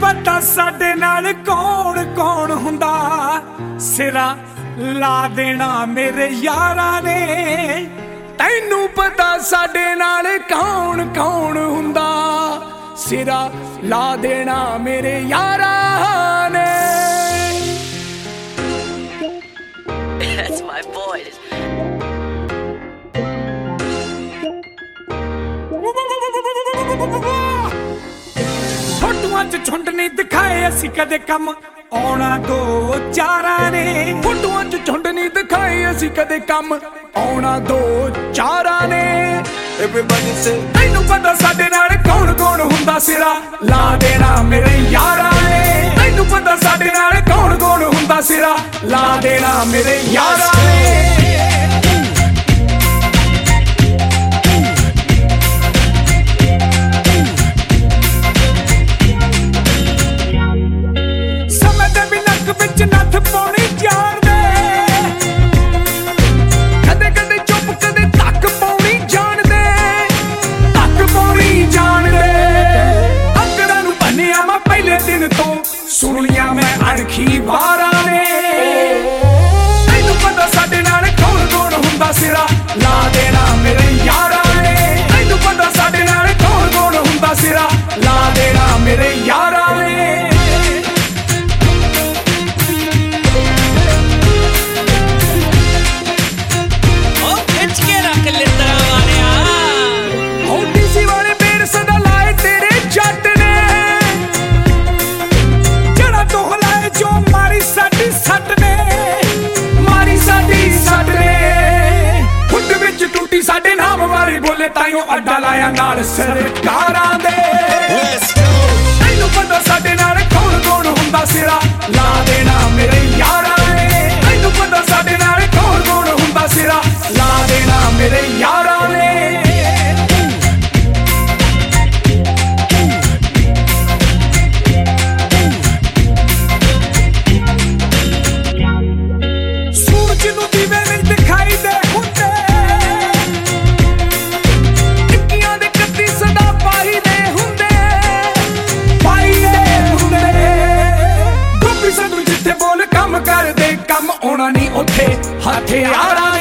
पता साडे नाल कौन कौन हुंदा, सिरा ला देना मेरे यारा ने। तैनू पता साडे नाल कौन कौन हुंदा, सिरा ला देना मेरे यारा ने। That's my boy. फोटुआं च झुंड नहीं दिखाए असी कदे कम आउणा दो चारां ने। फोटुआं च झुंड नहीं दिखाए असी कदे कम आउणा दो चारां ने। Everybody say तैनू पता साडे नाल कौन कौन हुंदा, सिरा ला देना मेरे यारां ने। तैनू पता साडे नाल कौन कौन हुंदा, सिरा ला देना मेरे यारां ने। सुनिया मैं अणखी वारा ने। तैनू पता साडे नाल कौन कौन हुंदा, सिरा ला देना मेरे यारा ने। तैनू पता साडे नाल कौन कौन हुंदा, सिरा ला देना मेरे यारा ने। साडे नाम वाली बोले ताइयों अड्डा लाया नाल सरकारां दे। तैनू पता साडे नाल कौन कौन हुंदा, सिरा ला देना मेरे यारां ने। तैनू पता साडे नाल कौन कौन हुंदा, सिरा ला देना मेरे यारां ने। सूरज नूं दीवे नहीं दिखाई दे हुंदे, कम कर दे कम आना नहीं उठे हथियारा